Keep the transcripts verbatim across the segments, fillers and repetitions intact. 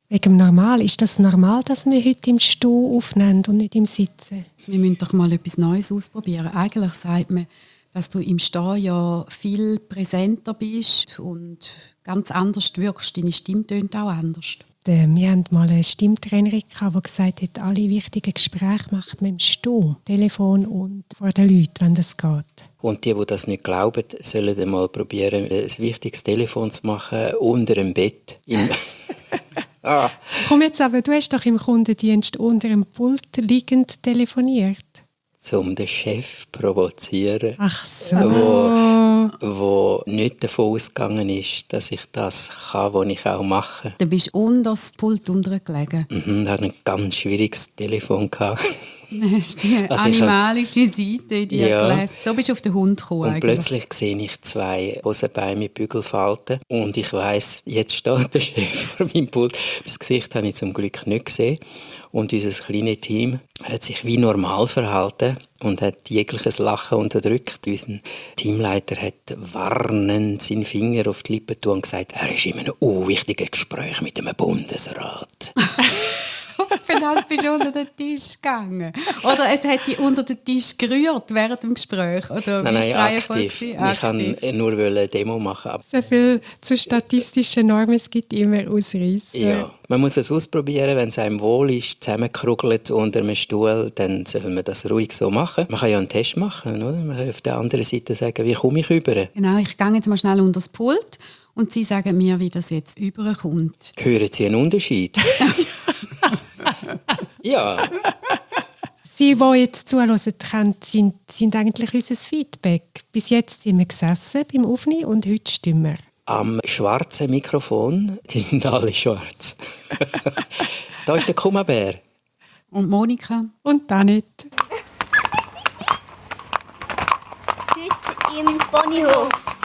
Wegen normal. Ist das normal, dass wir heute im Stuhl aufnehmen und nicht im Sitzen? Wir müssen doch mal etwas Neues ausprobieren. Eigentlich sagt man, dass du im Stehen ja viel präsenter bist und ganz anders wirkst. Deine Stimme tönt auch anders. Wir hatten mal eine Stimmtrainerin, die gesagt hat, alle wichtigen Gespräche macht man im Stuhl, Telefon und vor den Leuten, wenn das geht. Und die, die das nicht glauben, sollen dann mal probieren, ein wichtiges Telefon zu machen unter dem Bett. ah. Komm jetzt aber, du hast doch im Kundendienst unter dem Pult liegend telefoniert. Um den Chef zu provozieren. Ach so. Wo, wo nicht davon ausgegangen ist, dass ich das kann, was ich auch mache. Dann bist du unter das Pult untergelegen. Mhm, da hatte ein ganz schwieriges Telefon. Dann hast du die also animalische Seite in dir ja. gelebt. So bist du auf den Hund gekommen. Und eigentlich. Plötzlich sehe ich zwei Hosenbeine mit Bügelfalten. Und ich weiss, jetzt steht der Chef vor meinem Pult. Das Gesicht habe ich zum Glück nicht gesehen. Und unser kleines Team hat sich wie normal verhalten und hat jegliches Lachen unterdrückt. Unser Teamleiter hat warnend seinen Finger auf die Lippen getan und gesagt, er ist in einem unwichtigen Gespräch mit einem Bundesrat. Für das bist du unter den Tisch gegangen. Oder es hat dich unter den Tisch gerührt während dem Gespräch. Oder nein, nein, aktiv. Ich wollte nur eine Demo machen. So viel zu statistischen Normen, es gibt immer Ausreißer. Ja, man muss es ausprobieren, wenn es einem wohl ist, zusammenkrugelt unter einem Stuhl, dann soll man das ruhig so machen. Man kann ja einen Test machen, oder? Man kann auf der anderen Seite sagen, wie komme ich rüber? Genau, ich gehe jetzt mal schnell unter das Pult und Sie sagen mir, wie das jetzt rüberkommt. Hören Sie einen Unterschied? Ja. Sie, die jetzt zuhören, sind, sind eigentlich unser Feedback. Bis jetzt sind wir gesessen beim Aufnehmen und heute stimmen wir. Am schwarzen Mikrofon, die sind alle schwarz. Da ist der Kummerbär. Und Monika. Und Annette. Heute im Ponyhof.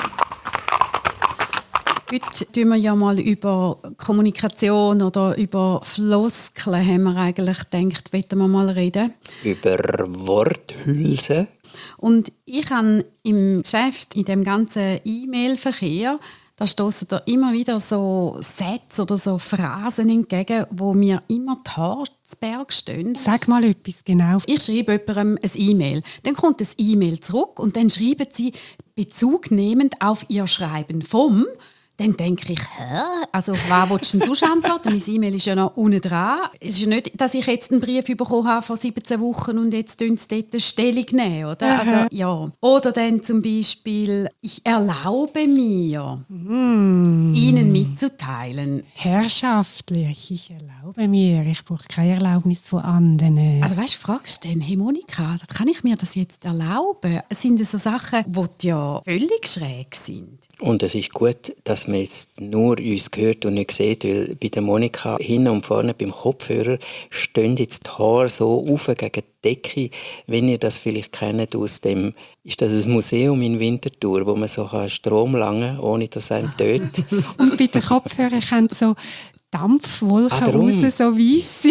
Heute tun wir ja mal über Kommunikation oder über Floskeln, haben wir eigentlich gedacht, wollen wir mal reden. Über Worthülsen. Und ich habe im Geschäft, in dem ganzen E-Mail-Verkehr, da stossen da immer wieder so Sätze oder so Phrasen entgegen, wo mir immer die Haare zu Berg stehen. Sag mal etwas genau. Ich schreibe jemandem ein E-Mail. Dann kommt das E-Mail zurück und dann schreiben sie Bezug nehmend auf ihr Schreiben vom. Dann denke ich, hä? Also, was willst du denn sonst antworten? Mein E-Mail ist ja noch unten dran. Es ist ja nicht, dass ich jetzt einen Brief bekommen habe vor siebzehn Wochen und jetzt tun sie dort eine Stellung nehmen, oder? Also, ja. Oder dann zum Beispiel, ich erlaube mir, mm. Ihnen mitzuteilen. Herrschaftlich, ich erlaube mir. Ich brauche keine Erlaubnis von anderen. Also, weißt du, fragst du dann, hey Monika, kann ich mir das jetzt erlauben? Es sind so Sachen, die ja völlig schräg sind. Und es ist gut, dass man jetzt nur uns hört und nicht sieht, weil bei der Monika hinten und vorne beim Kopfhörer stehen jetzt die Haare so auf gegen die Decke. Wenn ihr das vielleicht kennt aus dem, ist das ein Museum in Winterthur, wo man so Strom langen kann, ohne dass es einem tötet. Und bei den Kopfhörern können so Dampfwolken ah, raus, so weisse.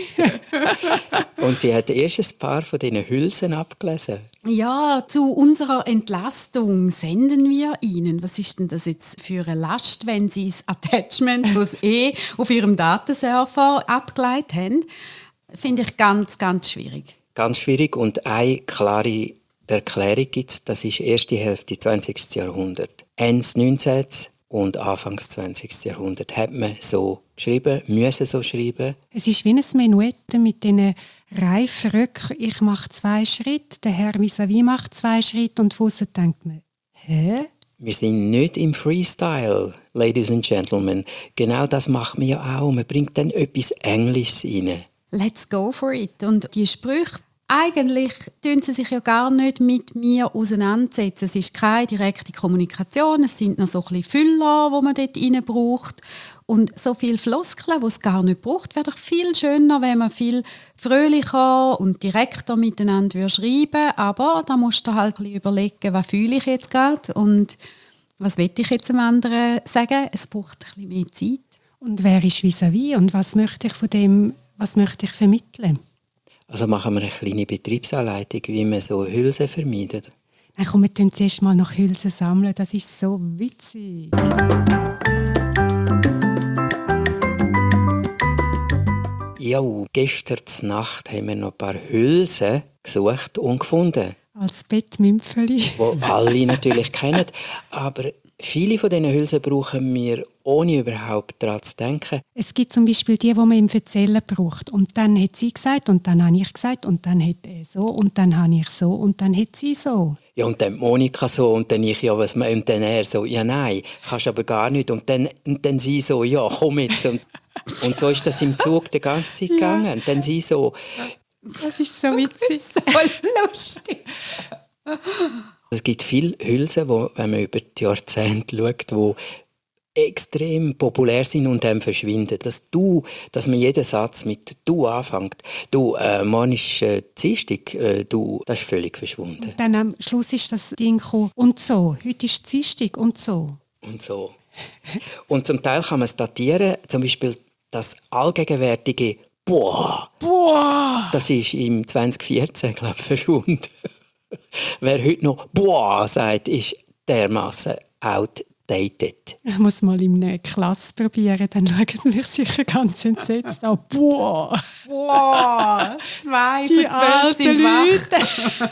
Und sie hat erst ein paar von diesen Hülsen abgelesen. Ja, zu unserer Entlastung senden wir Ihnen. Was ist denn das jetzt für eine Last, wenn Sie das Attachment, das Sie eh auf Ihrem Datenserver abgeleitet haben? Finde ich ganz, ganz schwierig. Ganz schwierig und eine klare Erklärung gibt es, das ist erste Hälfte zwanzigsten Jahrhundert. Ende neunzehnten und Anfangs zwanzigsten Jahrhundert hat man so geschrieben, müssen so schreiben. Es ist wie ein Menuett mit diesen Reifröcken. Ich mache zwei Schritte, der Herr vis-à-vis macht zwei Schritte und von aussen denkt man, hä? Wir sind nicht im Freestyle, Ladies and Gentlemen. Genau das macht man ja auch. Man bringt dann etwas Englisches rein. Let's go for it. Und die Sprüche, eigentlich tun sie sich ja gar nicht mit mir auseinandersetzen. Es ist keine direkte Kommunikation, es sind noch so ein bisschen Füller, die man dort rein braucht. Und so viele Floskeln, die es gar nicht braucht, wäre doch viel schöner, wenn man viel fröhlicher und direkter miteinander schreiben würde. Aber da musst du halt ein bisschen überlegen, was fühle ich jetzt gerade und was will ich jetzt dem anderen sagen. Es braucht ein bisschen mehr Zeit. Und wer ist vis-à-vis und was möchte ich von dem, was möchte ich vermitteln? Also machen wir eine kleine Betriebsanleitung, wie man so Hülsen vermeidet. Dann kommen wir zuerst mal nach Hülsen sammeln. Das ist so witzig. Ja, gestern Nacht haben wir noch ein paar Hülsen gesucht und gefunden. Als Bettmümpfeli. Die alle natürlich kennen. Aber viele von diesen Hülsen brauchen wir, ohne überhaupt daran zu denken. Es gibt zum Beispiel die, die man im Erzählen braucht. Und dann hat sie gesagt, und dann habe ich gesagt, und dann hat er so, und dann habe ich so, und dann hat sie so. Ja, und dann Monika so, und dann ich, ja, was, und dann er so, ja, nein, kannst aber gar nicht. Und dann, und dann sie so, ja, komm jetzt. Und, und so ist das im Zug die ganze Zeit gegangen. Und dann sie so. Das ist so witzig. So lustig. Es gibt viele Hülsen, wo, wenn man über die Jahrzehnte schaut, die extrem populär sind und dann verschwinden. Dass du, dass man jeden Satz mit «du» anfängt. «Du, äh, morgen ist äh, Dienstag, äh, du», das ist völlig verschwunden. Dann am Schluss ist das Ding gekommen, und so. Heute ist Dienstag und so. Und so. Und zum Teil kann man es datieren, zum Beispiel das allgegenwärtige «Boah». Boah! Das ist im zwanzig vierzehn, glaube ich, verschwunden. Wer heute noch «Boah» sagt, ist dermassen outdated. Ich muss mal in einer Klasse probieren, dann schauen sie mich sicher ganz entsetzt an. Boah! Wow, zwei Die von zwölf sind wach.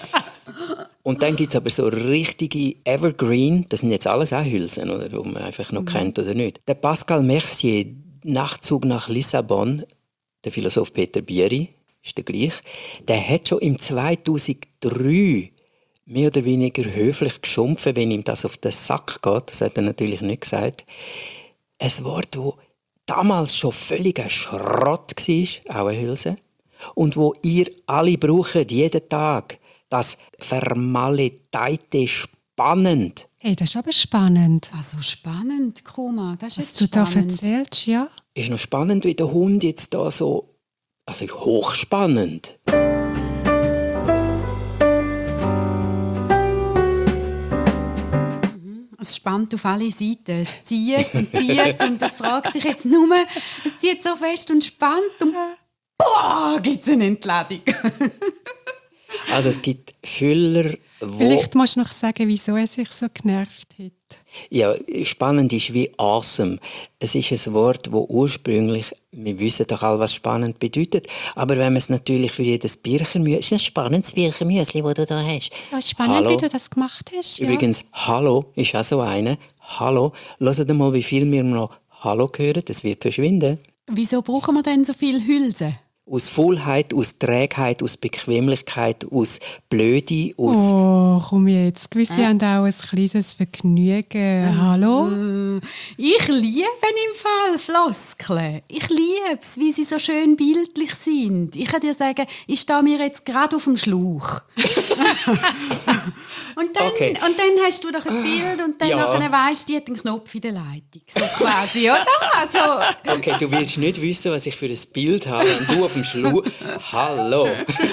Und dann gibt es aber so richtige Evergreen, das sind jetzt alles auch Hülsen, oder, die man einfach noch mhm. kennt oder nicht. Der Pascal Mercier, Nachtzug nach Lissabon, der Philosoph Peter Bieri, ist der gleich, der hat schon im zweitausenddrei mehr oder weniger höflich geschumpfen, wenn ihm das auf den Sack geht. Das hat er natürlich nicht gesagt. Ein Wort, das damals schon völliger Schrott war, auch eine Hülse, und wo ihr alle braucht, jeden Tag. Das vermaledeite spannend. Hey, das ist aber spannend. Also spannend, Kuma. Das ist Was jetzt du da spannend. erzählst, ja. Ist noch spannend, wie der Hund jetzt da so... Also hochspannend. Es spannt auf alle Seiten. Es zieht und zieht und es fragt sich jetzt nur, es zieht so fest und spannt und boah, gibt es eine Entladung. Also es gibt Füller, wo... Vielleicht musst du noch sagen, wieso er sich so genervt hat. Ja, spannend ist wie awesome. Es ist ein Wort, das ursprünglich, wir wissen doch alle, was spannend bedeutet, aber wenn man es natürlich für jedes Birchermüsli, es ist ein spannendes Birchermüsli, das du da hast. Ja, spannend, Hallo. wie du das gemacht hast. Ja. Übrigens, Hallo ist auch so eine. Hallo. Hört mal, wie viel wir noch Hallo hören, das wird verschwinden. Wieso brauchen wir denn so viel Hülse? Aus Faulheit, aus Trägheit, aus Bequemlichkeit, aus Blöde, aus... Oh, komm jetzt. Gewisse äh. haben auch ein kleines Vergnügen. Äh. Hallo? Ich liebe im Fall Floskeln. Ich liebe es, wie sie so schön bildlich sind. Ich kann dir sagen, ich stehe mir jetzt gerade auf dem Schlauch. und, dann, okay. und dann hast du doch ein Bild und dann ja. weisst du, die hat einen Knopf in der Leitung. So quasi, oder? Also. Okay, du willst nicht wissen, was ich für ein Bild habe, wenn du auf dem Schlauch... Hallo!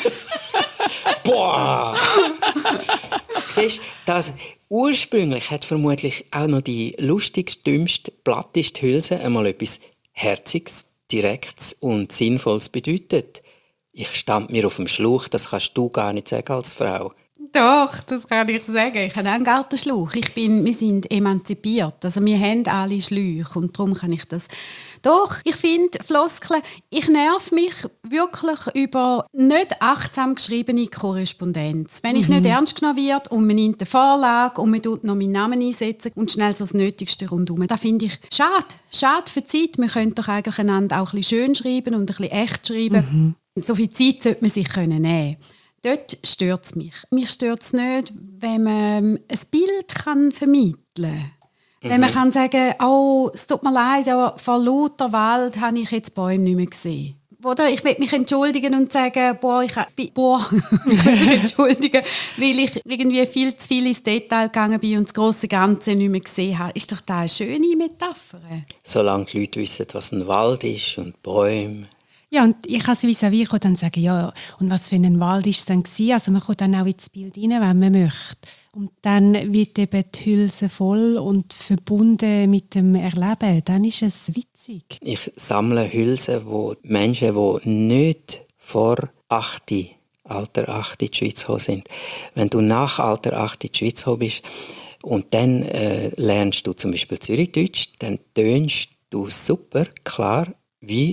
Boah! Siehst du, das ursprünglich hat vermutlich auch noch die lustigste, dümmste, platteste Hülse einmal etwas Herziges, Direktes und Sinnvolles bedeutet. Ich stand mir auf dem Schlauch, das kannst du gar nicht sagen als Frau. Doch, das kann ich sagen. Ich habe auch einen Gartenschlauch. Ich bin, wir sind emanzipiert. Also wir haben alle Schläuche und darum kann ich das... Doch, ich finde Floskeln, ich nerv mich wirklich über nicht achtsam geschriebene Korrespondenz. Wenn ich mhm. nicht ernst genommen wird und man nimmt eine Vorlage und man tut noch meinen Namen einsetzen und schnell so das Nötigste rundherum. Das finde ich schade. Schade für die Zeit. Wir können doch eigentlich einander auch ein bisschen schön schreiben und ein bisschen echt schreiben. Mhm. So viel Zeit sollte man sich nehmen können. Dort stört es mich. Mich stört es nicht, wenn man ein Bild kann vermitteln kann. Mhm. Wenn man kann sagen, oh, es tut mir leid, aber vor lauter Wald habe ich jetzt Bäume nicht mehr gesehen. Oder ich will mich entschuldigen und sagen, boah, ich bin, boah, ich will mich entschuldigen, weil ich irgendwie viel zu viel ins Detail gegangen bin und das grosse Ganze nicht mehr gesehen habe. Ist doch das eine schöne Metapher? Solange die Leute wissen, was ein Wald ist und Bäume. Ja, und ich kann vis-à-vis dann sagen, ja, und was für ein Wald war es dann gewesen? Also man kommt dann auch ins Bild rein, wenn man möchte. Und dann wird eben die Hülse voll und verbunden mit dem Erleben. Dann ist es witzig. Ich sammle Hülsen, wo Menschen, die nicht vor acht, Alter acht in die Schweiz gekommen sind. Wenn du nach Alter acht in die Schweiz gekommen bist und dann äh, lernst du zum Beispiel Zürichdeutsch, dann tönst du super klar wie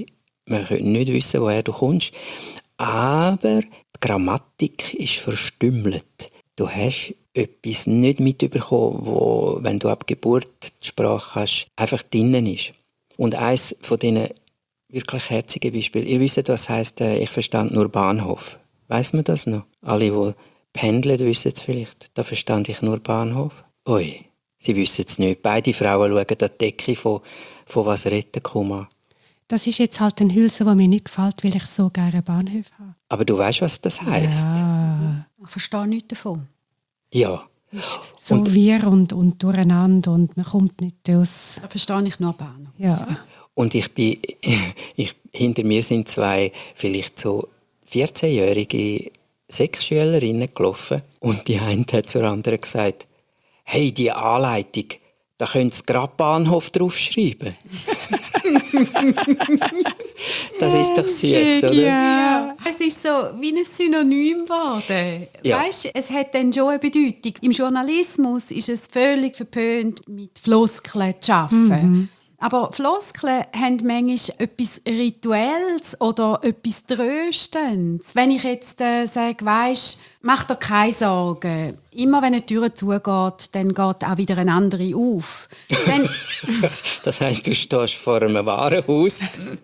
man könnte nicht wissen, woher du kommst. Aber die Grammatik ist verstümmelt. Du hast etwas nicht mitbekommen, wo, wenn du ab Geburt die Sprache hast, einfach drinnen ist. Und eines von diesen wirklich herzigen Beispielen, ihr wisst, was heisst, äh, ich verstand nur Bahnhof. Weiss man das noch? Alle, die pendeln, wissen es vielleicht. Da verstand ich nur Bahnhof. Ui, sie wissen es nicht. Beide Frauen schauen an die Decke von, von «Was retten, Kuma». Das ist jetzt halt ein Hülse, der mir nicht gefällt, weil ich so gerne Bahnhöfe habe. Aber du weißt, was das heisst? Ja. Ich verstehe nichts davon. Ja. So Und- wirr und, und durcheinander und man kommt nicht aus. Da verstehe ich nur Bahnhof. Ja. Und ich bin, ich, hinter mir sind zwei vielleicht so vierzehnjährige Sek-Schülerinnen gelaufen und die eine hat zur anderen gesagt, hey, die Anleitung, da könnt ihr gerade Bahnhof draufschreiben. Das ist doch süß, oder? Ja. Es ist so wie ein Synonym geworden. Ja. Weißt, es hat dann schon eine Bedeutung. Im Journalismus ist es völlig verpönt, mit Floskeln zu arbeiten. Mhm. Aber Floskeln haben manchmal etwas Rituelles oder etwas Tröstendes. Wenn ich jetzt äh, sage, weisst, mach dir keine Sorgen. Immer wenn eine Tür zugeht, dann geht auch wieder eine andere auf. Dann, Das heisst, du stehst vor einem Warenhaus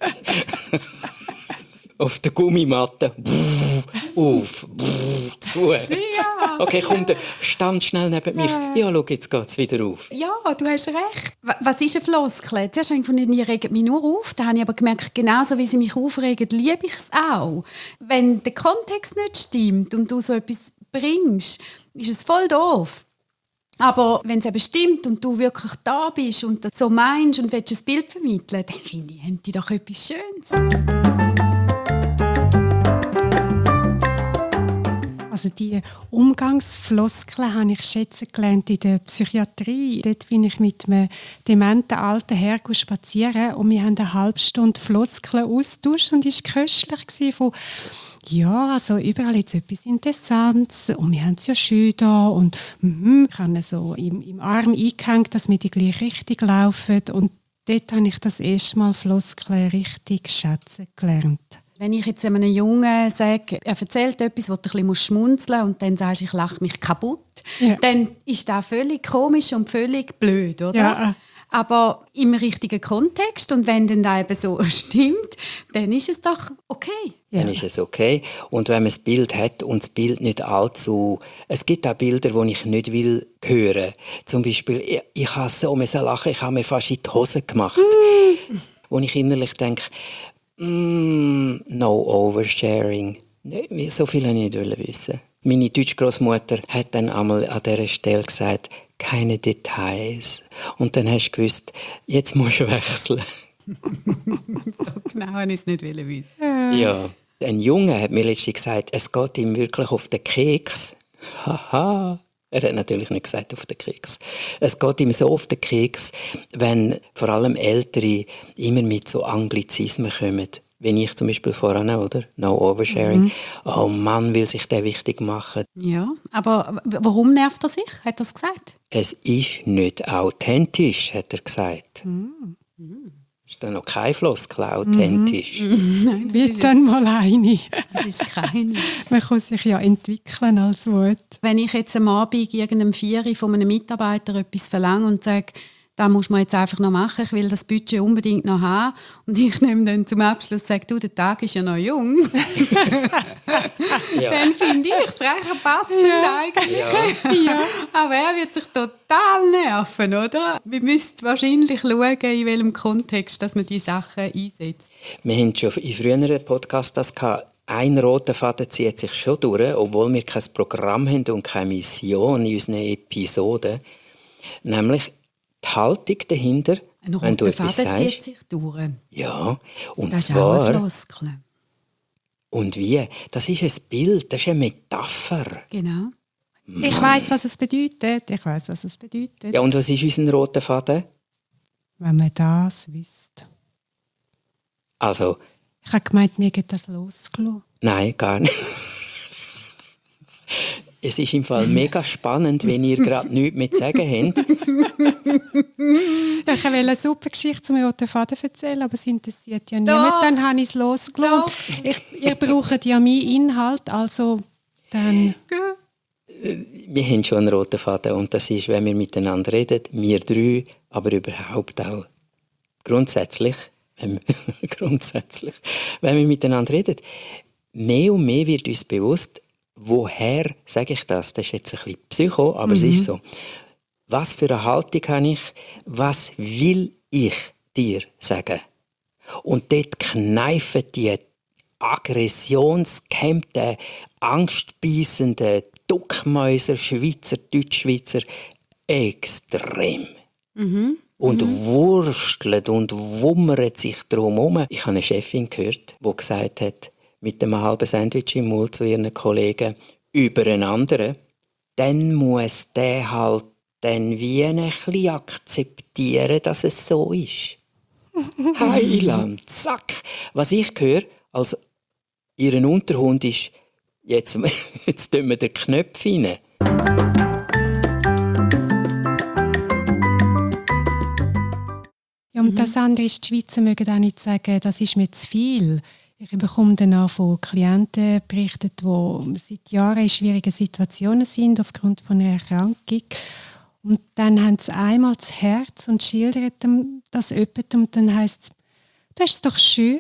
auf der Gummimatte auf, zu. Ja. Okay, komm, der stand schnell neben mich. Ja, schau, jetzt geht es wieder auf. Ja, du hast recht. Wa- Was ist eine Floskel? Zuerst habe ich gefunden, die regen mich nur auf. Dann habe ich aber gemerkt, genauso wie sie mich aufregen, liebe ich es auch. Wenn der Kontext nicht stimmt und du so etwas bringst, ist es voll doof. Aber wenn es eben stimmt und du wirklich da bist und das so meinst und willst ein Bild vermitteln, dann finde ich, haben die doch etwas Schönes. Also die Umgangsfloskeln habe ich schätzen gelernt in der Psychiatrie. Dort bin ich mit einem dementen alten Herr spazieren und wir haben eine halbe Stunde Floskeln austauscht und es war köstlich von ja, also überall jetzt etwas Interessantes und wir haben es ja schön da und mhm, ich habe so im, im Arm eingehängt, dass wir die gleiche Richtung laufen und dort habe ich das erste Mal Floskeln richtig schätzen gelernt. Wenn ich jetzt einem Jungen sage, er erzählt etwas, wo du ein bisschen schmunzeln musst und dann sagst, ich lache mich kaputt, Ja. dann ist das völlig komisch und völlig blöd, oder? Ja. Aber im richtigen Kontext und wenn dann das eben so stimmt, dann ist es doch okay. Dann ist es okay. Und wenn man das Bild hat und das Bild nicht allzu... Es gibt auch Bilder, die ich nicht will hören. Zum Beispiel, ich, ich habe so müssen lachen, ich habe mir fast in die Hose gemacht. Mm. Wo ich innerlich denke, mm, no oversharing. Nee, so viel wollte ich nicht wissen. Meine deutsche Großmutter hat dann einmal an dieser Stelle gesagt, keine Details. Und dann hast du gewusst, jetzt musst du wechseln. So genau habe ich es nicht wissen. Ja. Ein Junge hat mir letztens gesagt, es geht ihm wirklich auf den Keks. Haha. Er hat natürlich nicht gesagt auf den Keks. Es geht ihm so auf den Keks, wenn vor allem Ältere immer mit so Anglizismen kommen. Wenn ich zum Beispiel voran, oder? No oversharing. Mhm. Oh Mann, will sich der wichtig machen. Ja, aber w- warum nervt er sich? Hat er es gesagt? Es ist nicht authentisch, hat er gesagt. Mhm. Ist da noch kein Floskel authentisch? Mhm. Wird dann mal eine. Das ist keine. Man kann sich ja entwickeln als Wort. Wenn ich jetzt am Abend irgendeinem Vieri von einem Mitarbeiter etwas verlange und sage, das muss man jetzt einfach noch machen, ich will das Budget unbedingt noch haben und ich nehme dann zum Abschluss und sage, du, der Tag ist ja noch jung, Ja. dann finde ich es recht passend Ja. eigentlich. Ja. Ja. Aber er wird sich total nerven, oder? Wir müssen wahrscheinlich schauen, in welchem Kontext dass man diese Sachen einsetzt. Wir haben schon in früheren Podcasts das gehabt. Ein roter Faden zieht sich schon durch, obwohl wir kein Programm haben und keine Mission in unseren Episoden. Nämlich die Haltung dahinter, Ein wenn du roter etwas Faden zieht sagst. sich durch. Ja, und Das ist auch eine zwar... Floskel. Und wie? Das ist ein Bild, das ist eine Metapher. Genau. Ich weiss, was es bedeutet. Ich weiss, was es bedeutet. Ja, und was ist unser roter Faden? Wenn man das wüsste. Also, Ich habe gemeint, mir geht das losgelassen. nein, gar nicht. Es ist im Fall mega spannend, wenn ihr gerade nichts mehr zu sagen habt. Ich wollte eine super Geschichte zum roten Faden erzählen, aber es interessiert ja niemand. Dann habe ich es losgelassen. Ich, ihr braucht ja meinen Inhalt, also dann... Wir haben schon einen roten Faden und das ist, wenn wir miteinander reden, wir drei, aber überhaupt auch grundsätzlich, wenn wir, grundsätzlich, wenn wir miteinander reden, mehr und mehr wird uns bewusst, woher sage ich das? Das ist jetzt ein bisschen Psycho, aber mhm. es ist so. Was für eine Haltung habe ich? Was will ich dir sagen? Und dort kneifen die aggressionsgehemmten, angstbeissenden Duckmäuser, Schweizer, Deutschschweizer extrem. Mhm. Und mhm. wurstelt und wummert sich drum herum. Ich habe eine Chefin gehört, die gesagt hat, mit einem halben Sandwich im Mund zu ihren Kollegen über einen anderen, dann muss der halt dann wie ein bisschen akzeptieren, dass es so ist. Heiland, zack! Was ich höre, als ihren Unterhund ist, jetzt, jetzt tun wir den Knopf rein. Ja, und das andere ist, die Schweizer mögen auch nicht sagen, das ist mir zu viel. Ich bekomme dann auch von Klienten berichtet, die seit Jahren in schwierigen Situationen sind aufgrund von einer Erkrankung. Und dann haben sie einmal das Herz und schildern das jemand und dann heisst es, das ist doch schön.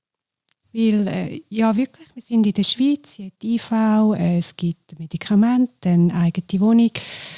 Weil, äh, ja wirklich, wir sind in der Schweiz, es gibt I V, äh, es gibt Medikamente, eine eigene Wohnung.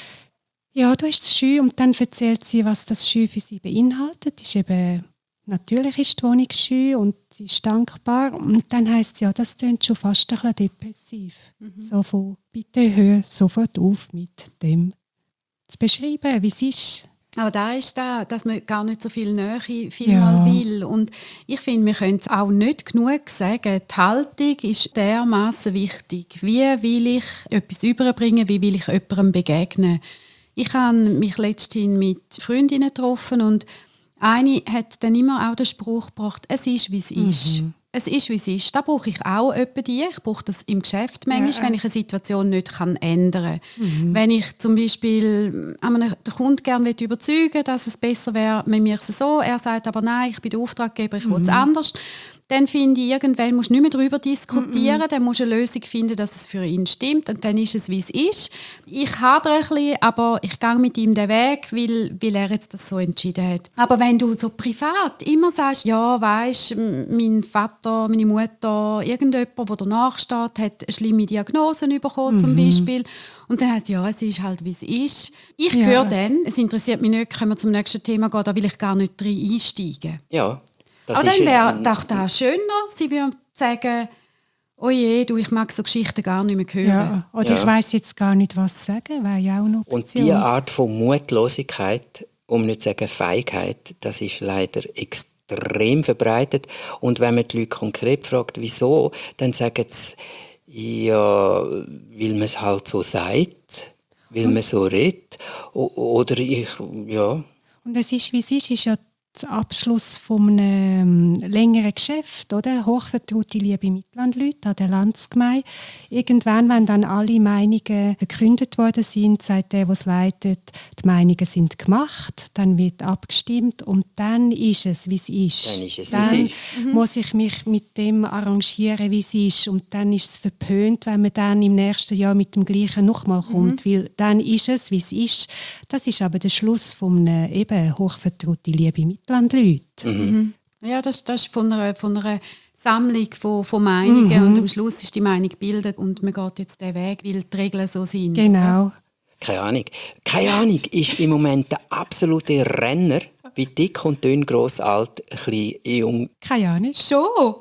Ja, da ist es schön. Und dann erzählt sie, was das schön für sie beinhaltet. Ist eben, natürlich ist die Wohnung schön und sie ist dankbar. Und dann heisst es, ja, das klingt schon fast ein bisschen depressiv. Mhm. So von, bitte hör sofort auf mit dem zu beschreiben, wie es ist. Aber da ist da, dass man gar nicht so viel Nähe vielmal ja. will. Und ich finde, wir können es auch nicht genug sagen. Die Haltung ist dermaßen wichtig. Wie will ich etwas überbringen? Wie will ich jemandem begegnen? Ich habe mich letztens mit Freundinnen getroffen und eine hat dann immer auch den Spruch gebracht, es ist, wie es ist. Mhm. Es ist, wie es ist. Da brauche ich auch etwa die. Ich brauche das im Geschäft manchmal, ja. wenn ich eine Situation nicht kann ändern kann. Mhm. Wenn ich zum Beispiel den Kunden gerne überzeugen will, dass es besser wäre, wenn wir es so, er sagt aber nein, ich bin der Auftraggeber, ich mhm. will es anders. Dann finde ich, irgendwann musst du nicht mehr darüber diskutieren, mm-mm. dann musst du eine Lösung finden, dass es für ihn stimmt und dann ist es, wie es ist. Ich hadere ein bisschen, aber ich gehe mit ihm den Weg, weil, weil er jetzt das so entschieden hat. Aber wenn du so privat immer sagst, ja, weisst, mein Vater, meine Mutter, irgendjemand, der danach steht, hat eine schlimme Diagnosen bekommen, mm-hmm. zum Beispiel, und dann heisst ja, es ist halt, wie es ist. Ich ja. höre dann, es interessiert mich nicht, können wir zum nächsten Thema gehen, da will ich gar nicht rein einsteigen. Ja. Das Aber dann wäre doch das schöner, sie würden sagen, oh je, du, ich mag so Geschichten gar nicht mehr hören. Ja, oder ja. ich weiss jetzt gar nicht, was sagen, wäre ja auch eine Option. Und diese Art von Mutlosigkeit, um nicht zu sagen Feigheit, das ist leider extrem verbreitet. Und wenn man die Leute konkret fragt, wieso, dann sagen sie, ja, weil man es halt so sagt, weil man so redet. Oder ich, ja. Und es ist, wie es ist, ist ja der Abschluss von einem längeren Geschäft, oder? Hochvertraute liebe Mitlandleute an der Landsgemeinde. Irgendwann, wenn dann alle Meinungen verkündet worden sind, sagt der, der es leitet, die Meinungen sind gemacht, dann wird abgestimmt und dann ist es, wie es ist. Dann ist es, dann wie es ist. muss ich mich mit dem arrangieren, wie es ist. Und dann ist es verpönt, wenn man dann im nächsten Jahr mit dem Gleichen nochmal kommt, mhm. weil dann ist es, wie es ist. Das ist aber der Schluss von einer eben hochvertraute liebe Mitlandleute. Mhm. Ja, das, das ist von einer, von einer Sammlung von, von Meinungen mhm. und am Schluss ist die Meinung gebildet und man geht jetzt den Weg, weil die Regeln so sind. Genau. Keine Ahnung. Keine Ahnung ist im Moment der absolute Renner, wie dick und dünn, gross, alt, klein, jung. Keine Ahnung. Schon?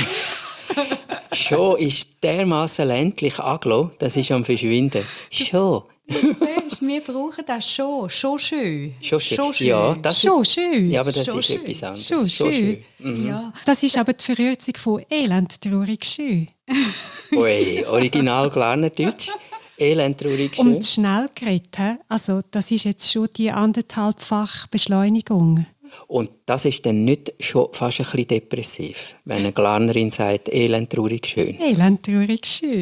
Schon ist dermaßen ländlich angelassen, das ist am Verschwinden. Schon. Siehst, wir brauchen das schon. Schon schön. Schon schön. Schon schön. Ja, das schon ist, schön. Ja, aber das schon ist schön. etwas anderes. Schon, schon schön. schön. Mhm. Ja. Das ist aber die Verkürzung von elend, traurig, schön. Ui, original Glarnerdeutsch. Elend, traurig, schön. Und schnell geredet, also das ist jetzt schon die anderthalbfach Beschleunigung. Und das ist dann nicht schon fast ein bisschen depressiv, wenn eine Glarnerin sagt, elend, traurig, schön. Elend, traurig, schön.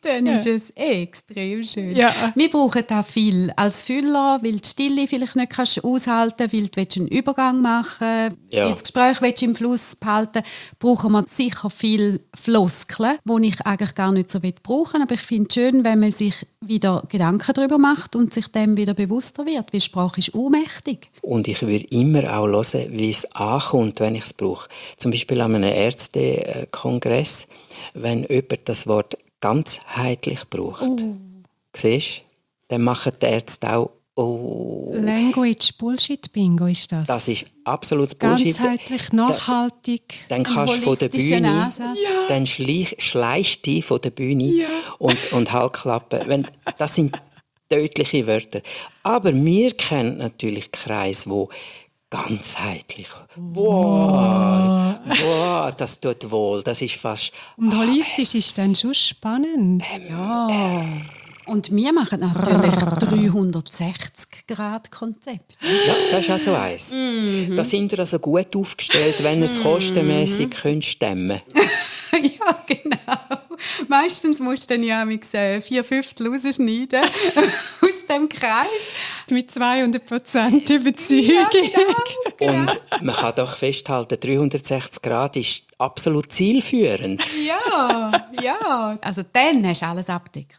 dann Ja. ist es extrem schön. Ja. Wir brauchen auch viel als Füller, weil du die Stille vielleicht nicht kannst aushalten kannst, weil du willst einen Übergang machen willst, Ja. weil du das Gespräch willst im Fluss behalten willst, brauchen wir sicher viel Floskeln, die ich eigentlich gar nicht so brauchen will. Aber ich finde es schön, wenn man sich wieder Gedanken darüber macht und sich dem wieder bewusster wird, weil Sprache ist ohnmächtig. Und ich würde immer auch hören, wie es ankommt, wenn ich es brauche. Zum Beispiel an einem Ärztekongress, wenn jemand das Wort ganzheitlich braucht. Oh. Siehst du? Dann machen die Ärzte auch «Oh». Language Bullshit Bingo ist das. Das ist absolutes Bullshit. ganzheitlich, nachhaltig. Dann kannst du von der holistischen Bühne, Ansatz. dann schleich, schleichst du von der Bühne und, und halt klappen. Wenn, das sind tödliche Wörter. Aber wir kennen natürlich Kreise, wo ganzheitlich. Wow, wow, das tut wohl. Das ist fast. Und holistisch ist dann schon spannend. Ja. Und wir machen natürlich dreihundertsechzig Grad Konzept. Ja, das ist also eins. Da sind wir also gut aufgestellt, wenn ihr es kostenmässig könnt stemmen. Ja, genau. Meistens musst du dann ja mit äh, vier Fünftel rausschneiden aus dem Kreis. Mit zweihundert Prozent Überzeugung. Ja, genau. Und man kann doch festhalten, dreihundertsechzig Grad ist absolut zielführend. Ja, ja. Also dann hast du alles abgedeckt.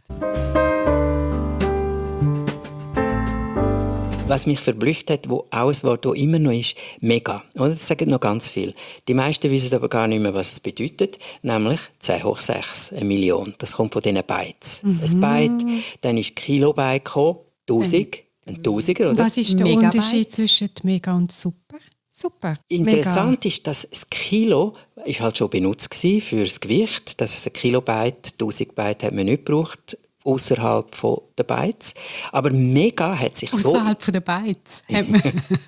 Was mich verblüfft hat, wo auch ein Wort, das immer noch ist, mega. Oder? Das sagen noch ganz viel. Die meisten wissen aber gar nicht mehr, was es bedeutet, nämlich zehn hoch sechs, eine Million. Das kommt von diesen Bytes. Mhm. Ein Byte, dann ist Kilobyte gekommen, tausend, ein Tausiger, Und oder? was ist der Megabyte. Unterschied zwischen Mega und Super? Super. Interessant ist, dass das Kilo ist halt schon benutzt war für das Gewicht. Das ist ein Kilobyte, tausend Byte hat man nicht gebraucht, außerhalb der Bytes. Aber Mega hat sich so Außerhalb von der Bytes. Hat man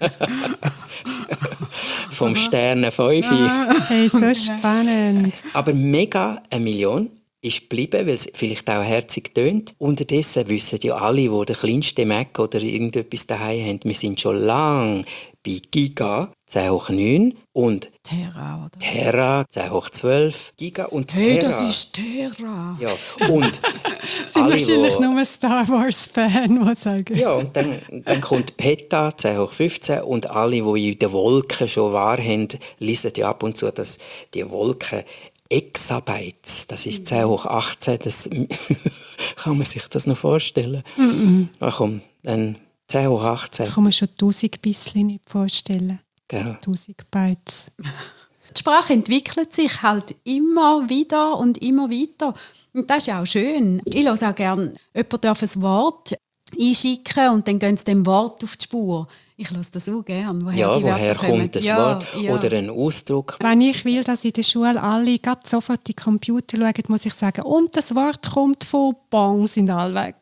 vom Sternen fünf. Hey, so spannend. Aber Mega, eine Million, ist geblieben, weil es vielleicht auch herzig tönt. Unterdessen wissen ja alle, die den kleinsten Mac oder irgendetwas daheim haben, wir sind schon lange bei Giga, zehn hoch neun und Terra, oder? Terra, zehn hoch zwölf, Giga und Hey, Terra. das ist Terra. Ja, und sind alle, wahrscheinlich wo, nur Star Wars-Fan, die sagen. ja, und dann, dann kommt Peta, zehn hoch fünfzehn, und alle, die in den Wolken schon wahrhaben, lesen ja ab und zu, dass die Wolken Exabytes, das ist zehn hoch achtzehn, das kann man sich das noch vorstellen? Mm-mm. Ach komm, dann zehn hoch achtzehn. Ich kann mir schon tausend bisschen nicht vorstellen. Gell. tausend Bytes. Die Sprache entwickelt sich halt immer wieder und immer weiter. Und das ist ja auch schön. Ich höre auch gerne, jemand darf ein Wort einschicken und dann gehen sie dem Wort auf die Spur. Ich höre das auch gerne. Woher Ja, die woher Wörter kommen. kommt das ja, Wort ja. oder ein Ausdruck? Wenn ich will, dass in der Schule alle grad sofort die Computer schauen, muss ich sagen, und das Wort kommt von Bong, sind alle weg.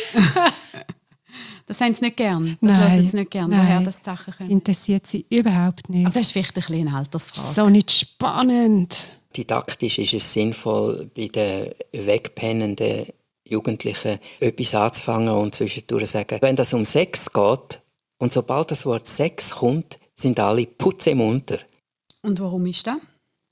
Das haben sie nicht gern. Das Nein, hören sie nicht gern, nein. woher das die Sachen Das kommen. interessiert sie überhaupt nicht. Aber das ist vielleicht ein bisschen eine Altersfrage. So nicht spannend. Didaktisch ist es sinnvoll, bei den wegpennenden Jugendlichen etwas anzufangen und zwischendurch zu sagen, wenn das um Sex geht und sobald das Wort Sex kommt, sind alle putzemunter. Und warum ist das?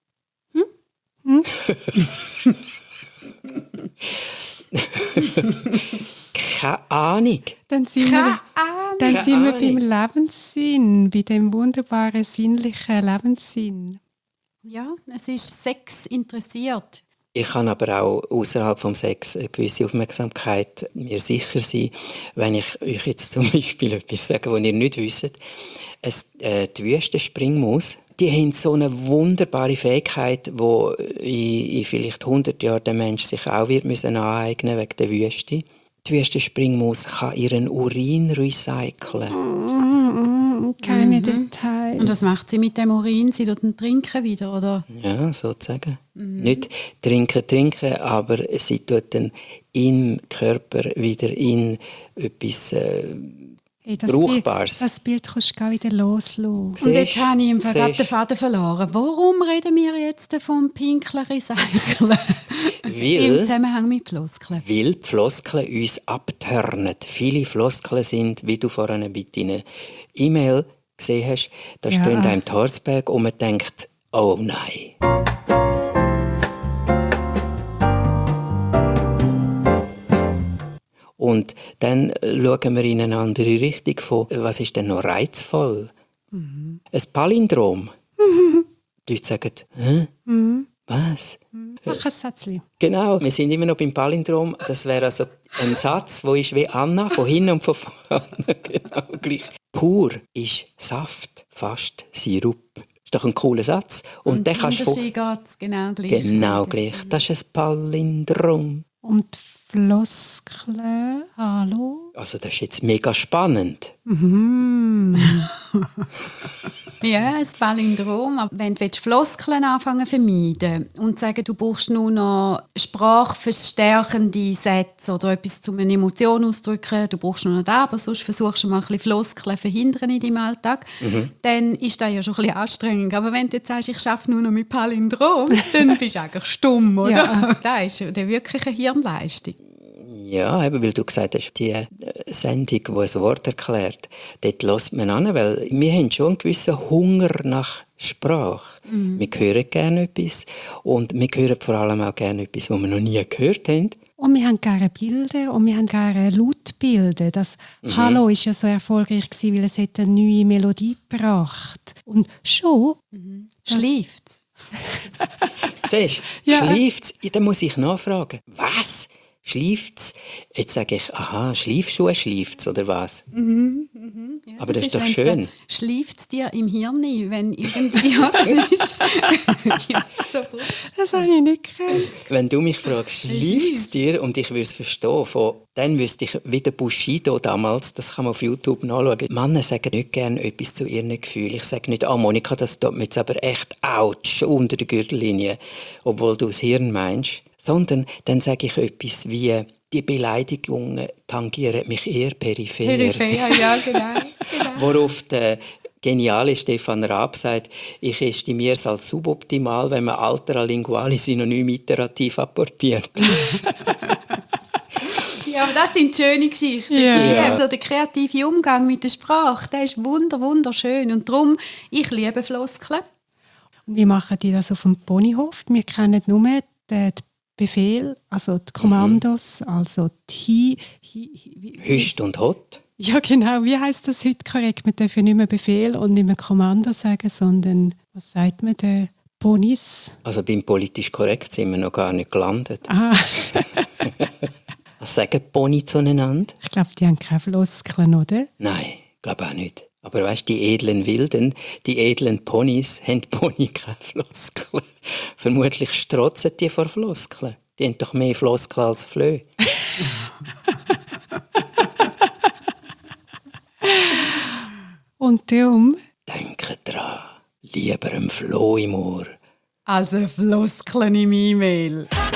Keine Ahnung. Dann sind wir, dann sind wir beim Lebenssinn, bei dem wunderbaren sinnlichen Lebenssinn. Ja, es ist Sex interessiert. Ich kann aber auch außerhalb vom Sex eine gewisse Aufmerksamkeit mir sicher sein, wenn ich euch jetzt zum Beispiel etwas sage, was ihr nicht wisst. Es, äh, die Wüstenspringmaus, die haben so eine wunderbare Fähigkeit, die in, in vielleicht hundert Jahren der Mensch sich auch wird müssen aneignen wegen der Wüste. Die Wüstenspringmaus kann ihren Urin recyceln. Mm, keine Mhm. Details. Und was macht sie mit dem Urin? Sie tut ihn trinken wieder, oder? Ja, sozusagen. Nicht trinken, trinken, aber sie tut dann im Körper wieder in etwas äh, Hey, das Brauchbares. Bild, das Bild kannst du gar wieder loslassen. Und jetzt Siehst- habe ich im Fall gerade siehst- den Faden verloren. Warum reden wir jetzt vom pinkeln Recyceln? Im Weil, Zusammenhang mit Floskeln. weil die Floskeln uns abturnen. Viele Floskeln sind, wie du vorhin bei deiner E-Mail gesehen hast, da Ja. stehen einem die Harzberg und man denkt, oh nein. Und dann schauen wir in eine andere Richtung von, was ist denn noch reizvoll? Mhm. Ein Palindrom. Mhm. Die Leute sagen, hä? Mhm. Was? Mach ein Sätzchen. Genau, wir sind immer noch beim Palindrom. Das wäre also ein Satz, der ist wie Anna, von hinten und von vorne. Genau gleich. Pur ist Saft, fast Sirup. Das ist doch ein cooler Satz. Und, und den kannst du genau gleich. Genau gleich. Das ist ein Palindrom. Und Floskeln, hallo? Also das ist jetzt mega spannend. Mhm. Ja, ein Palindrom. Aber wenn du Floskeln anfangen zu vermeiden und sagen, du brauchst nur noch sprachverstärkende Sätze oder etwas, um eine Emotion auszudrücken, du brauchst nur noch das, aber sonst versuchst du mal ein bisschen Floskeln zu verhindern in deinem Alltag, mhm. dann ist das ja schon ein bisschen anstrengend. Aber wenn du jetzt sagst, ich arbeite nur noch mit Palindroms, dann bist du eigentlich stumm, oder? Ja. Das ist wirklich eine Hirnleistung. Ja, eben, weil du gesagt hast, die Sendung, die ein Wort erklärt, dort hört man an, weil wir haben schon einen gewissen Hunger nach Sprache. Mhm. Wir hören gerne etwas und wir hören vor allem auch gerne etwas, was wir noch nie gehört haben. Und wir haben gerne Bilder und wir haben gerne Lautbilder. Das mhm. «Hallo» war ja so erfolgreich, weil es eine neue Melodie gebracht. Und schon... Mhm. Schläft es. Siehst du, ja. Schläft es? Dann muss ich nachfragen. Was? Schläft's? Jetzt sage ich, aha, Schleifschuhe schläft's, oder was? Mhm, mhm. Ja, aber das, das ist, ist doch schön. Schläft's dir im Hirn, wenn irgendwie... Ja, das ist... ja, so gut. Das habe ich nicht gehört. Wenn du mich fragst, schläft's dir, und ich würde es verstehen, von, dann wüsste ich, wie der Bushido damals, das kann man auf YouTube nachschauen, Männer sagen nicht gerne etwas zu ihren Gefühlen. Ich sage nicht, ah, Monika, das tut mir jetzt aber echt ouch, unter der Gürtellinie, obwohl du das Hirn meinst. Sondern dann sage ich etwas wie, die Beleidigungen tangieren mich eher peripher. Peripher, ja, genau. genau. Worauf der geniale Stefan Raab sagt, ich estimiere es als suboptimal, wenn man altera linguali synonym iterativ apportiert. Ja, aber das sind schöne Geschichten. Yeah. Ja. Der kreative Umgang mit der Sprache, der ist wunder, wunderschön. Und darum, ich liebe Floskeln. Und wie machen die das auf dem Ponyhof? Wir kennen nur den Befehl, also die Kommandos, mhm. also die Hi, Hi, Hüst und Hot. Ja, genau. Wie heisst das heute korrekt? Man darf ja nicht mehr Befehl und nicht mehr Kommando sagen, sondern, was sagt man, den Ponys? Also beim politisch korrekt sind wir noch gar nicht gelandet. Ah. Was sagen Pony zueinander? Ich glaube, die haben keine Floskeln, oder? Nein, ich glaube auch nicht. Aber weißt, die edlen Wilden, die edlen Ponys, haben Pony keine Floskeln. Vermutlich strotzen die vor Floskeln. Die haben doch mehr Floskeln als Flöhe. Und darum? Denke dran, lieber ein Floh im Ohr. Also Floskeln im E-Mail.